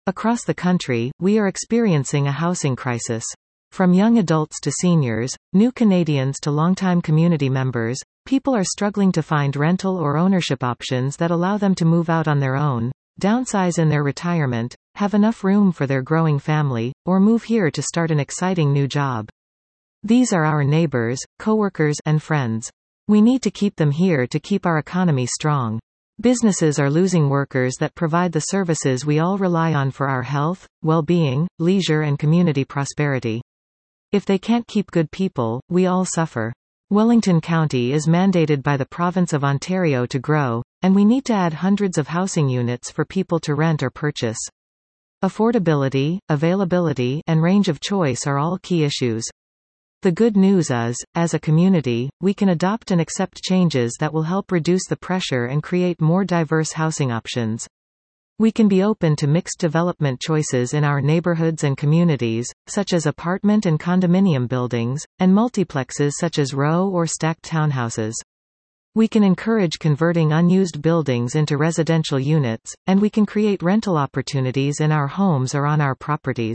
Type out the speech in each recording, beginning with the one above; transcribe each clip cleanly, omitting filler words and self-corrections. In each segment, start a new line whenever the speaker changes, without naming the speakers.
Across the country, we are experiencing a housing crisis. From young adults to seniors, new Canadians to longtime community members, people are struggling to find rental or ownership options that allow them to move out on their own, downsize in their retirement, have enough room for their growing family, or move here to start an exciting new job. These are our neighbors, coworkers, and friends. We need to keep them here to keep our economy strong. Businesses are losing workers that provide the services we all rely on for our health, well-being, leisure and community prosperity. If they can't keep good people, we all suffer. Wellington County is mandated by the province of Ontario to grow, and we need to add hundreds of housing units for people to rent or purchase. Affordability, availability, and range of choice are all key issues. The good news is, as a community, we can adopt and accept changes that will help reduce the pressure and create more diverse housing options. We can be open to mixed development choices in our neighborhoods and communities, such as apartment and condominium buildings, and multiplexes such as row or stacked townhouses. We can encourage converting unused buildings into residential units, and we can create rental opportunities in our homes or on our properties.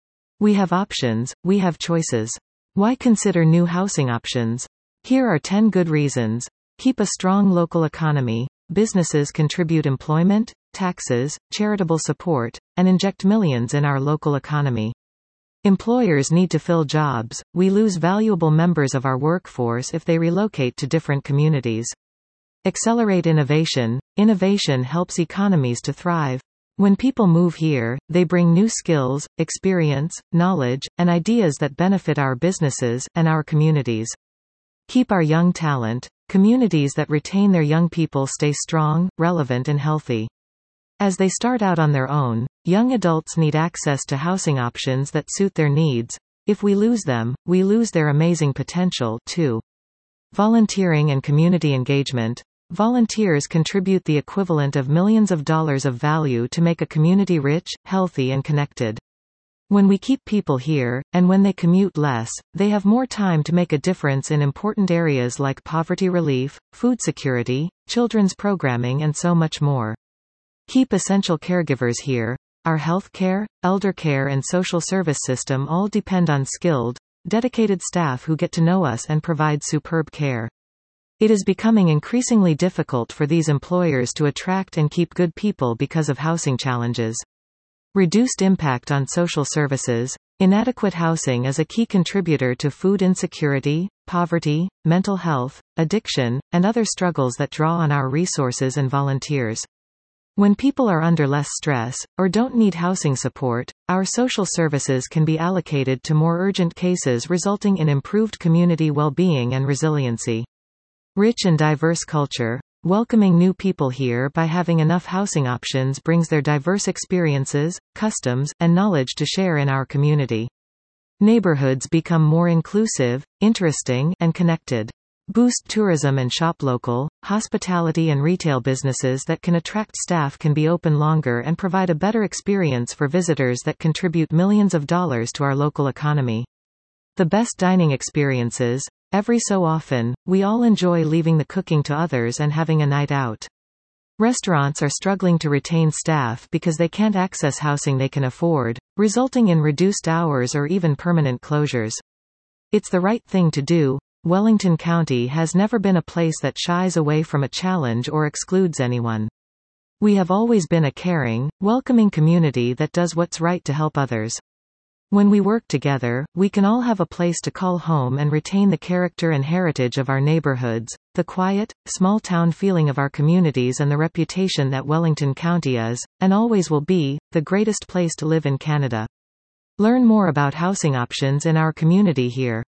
We have options, we have choices. Why consider new housing options? Here are 10 good reasons. Keep a strong local economy. Businesses contribute employment, taxes, charitable support, and inject millions in our local economy. Employers need to fill jobs. We lose valuable members of our workforce if they relocate to different communities. Accelerate innovation. Innovation helps economies to thrive. When people move here, they bring new skills, experience, knowledge, and ideas that benefit our businesses and our communities. Keep our young talent. Communities that retain their young people stay strong, relevant, and healthy. As they start out on their own, young adults need access to housing options that suit their needs. If we lose them, we lose their amazing potential, too. Volunteering and community engagement. Volunteers contribute the equivalent of millions of dollars of value to make a community rich, healthy, and connected. When we keep people here, and when they commute less, they have more time to make a difference in important areas like poverty relief, food security, children's programming, and so much more. Keep essential caregivers here. Our healthcare, elder care, and social service system all depend on skilled, dedicated staff who get to know us and provide superb care. It is becoming increasingly difficult for these employers to attract and keep good people because of housing challenges. Reduced impact on social services. Inadequate housing is a key contributor to food insecurity, poverty, mental health, addiction, and other struggles that draw on our resources and volunteers. When people are under less stress, or don't need housing support, our social services can be allocated to more urgent cases, resulting in improved community well-being and resiliency. Rich and diverse culture. Welcoming new people here by having enough housing options brings their diverse experiences, customs, and knowledge to share in our community. Neighborhoods become more inclusive, interesting, and connected. Boost tourism and shop local. Hospitality and retail businesses that can attract staff can be open longer and provide a better experience for visitors that contribute millions of dollars to our local economy. The best dining experiences. Every so often, we all enjoy leaving the cooking to others and having a night out. Restaurants are struggling to retain staff because they can't access housing they can afford, resulting in reduced hours or even permanent closures. It's the right thing to do. Wellington County has never been a place that shies away from a challenge or excludes anyone. We have always been a caring, welcoming community that does what's right to help others. When we work together, we can all have a place to call home and retain the character and heritage of our neighborhoods, the quiet, small-town feeling of our communities, and the reputation that Wellington County is, and always will be, the greatest place to live in Canada. Learn more about housing options in our community here.